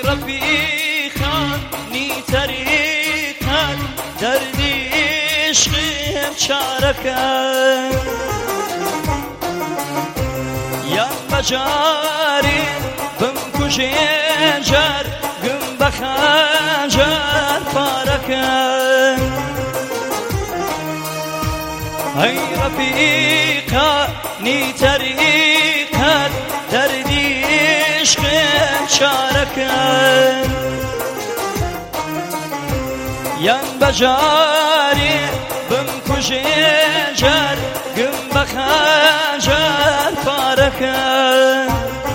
رفیقانی طریقت دردی عشقیم چارکن یا بجاری بمکشین جر گم بخنجر پارکن ای رفیقانی طریقت دردی عشقیم چارکن یا بجاری بمکشین جر گم بخنجر پارکن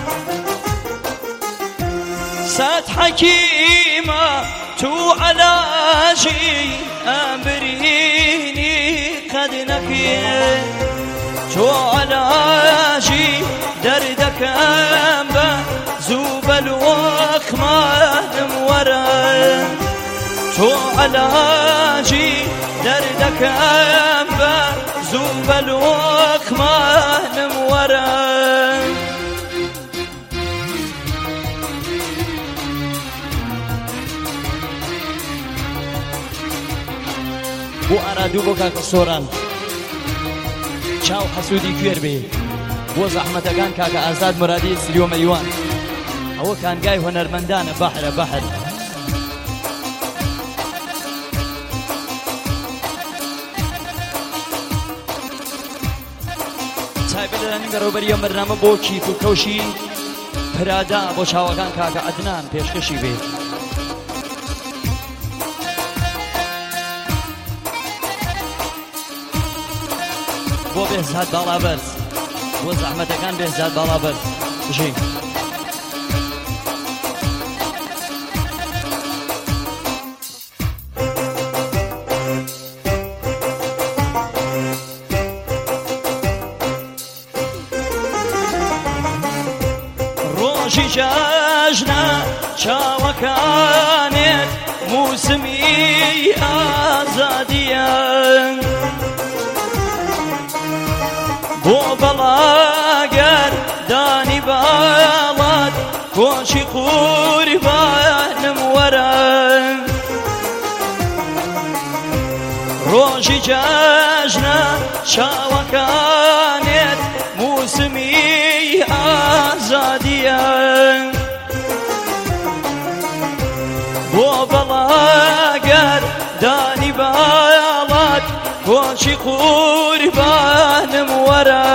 سات حكيمة تو علاجي أمريني قد نكين تو علاجي دردك أنبا زوب الوخمان مورا تو علاجي دردك أنبا زوب الوخمان مورا بو ئارادوو بۆ کاکە سۆران چاو حەسوودی کوێر بێ بۆ زەحمەتەکان کاکە ئازاد مرادی سلیۆ مەریوان ئەوە کانگای هۆنەرمەندانە بەحرە بەحر تایبەت لەنین بەڕێوەبەری ئەم بەرنامە بۆ کیف و کەوشی پرادا بۆ چاوەکان کاکە عەدنان پێشکەشی بێ بۆ بێزاد باڵابەرز بۆ زەحمەتەکان بێزاد باڵابەرز بژین ڕۆژی جەژنە چاوەکانێت موسمی ئازادیە بۆ بەڵاگەر دانی باڵات کۆچی قوربانم وەرە ڕۆژی جەژنە چاوەکانێت موسمی ئازادیە بۆ بەڵاگەر دانی باڵات کۆچی قوربانم وەرە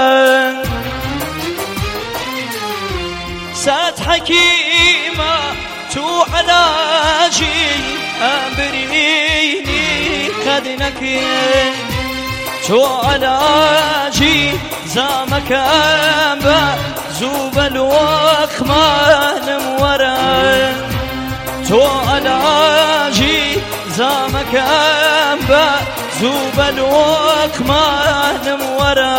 سات حەکیمە تو عەلاجی ئەمبرینی قەد نەکەین تو عەلاجی زامەکەم بە زوو بەلوەخمانم وەرە تو عەلاجی زامەکەم بە زوو بەلوەخمانم وەرە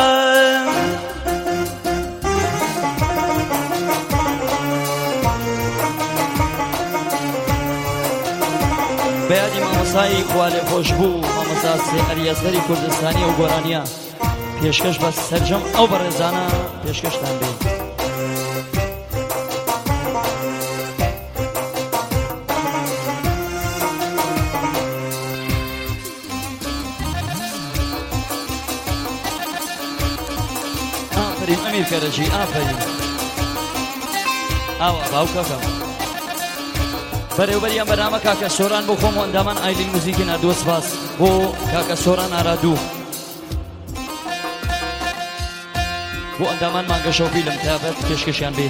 بەیادی مامۆستای خوا لێخۆش بوو مامۆستا ئەریەزبەری کوردستانی و گۆرانیە پێشکەش بە سەرجەم ئەو بەڕێزانە پێشکەشتان بێ ئەمیر کەرەجی ئافرین ئاوا باوکەکەم بەڕێوەبەری ئەم بەرنامە کاکە سۆران بۆ خۆم و ئەندامان ئایلین موزیکی نردووە سپاس بۆ کاکە سۆران ئارادوو بۆ ئەندامان مانگە شەوقی لەم تایبەت پێشکەشیان بێ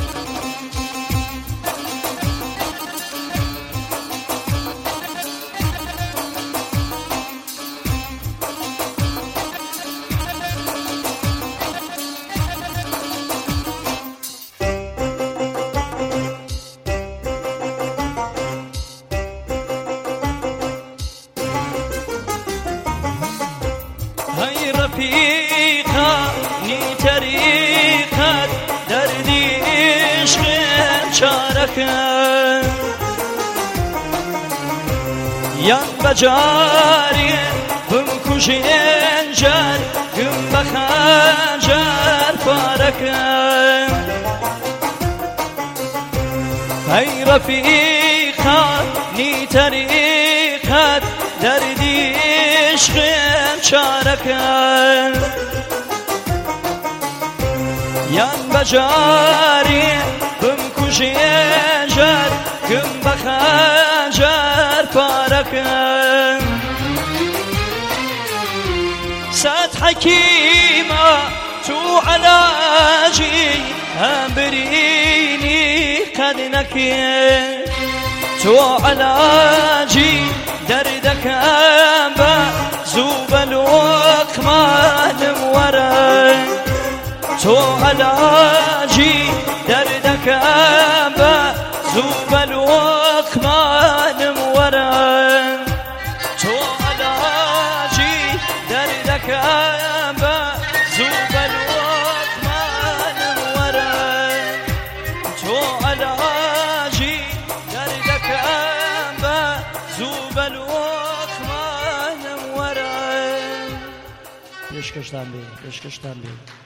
رفیقانی طریقت دردی عشق چارکن یان بجاری بمکشین جر گم بخنجر پارکن ای رفیقت نی طریقت دردی عشقم چارکن یان بجاری بمکوشی جد گم بخنجر پارکن سات حکیمه تو علاجی هم برینی قد نکن تو علاجی دردکم با زوب لقمان ورن تو علاجی دردکم با زوب لقمان ورن تو علاجی دردکم با زوب لقمان ورن تو علاجی دردکم با زوب لقمان ورن پیشکشتن بی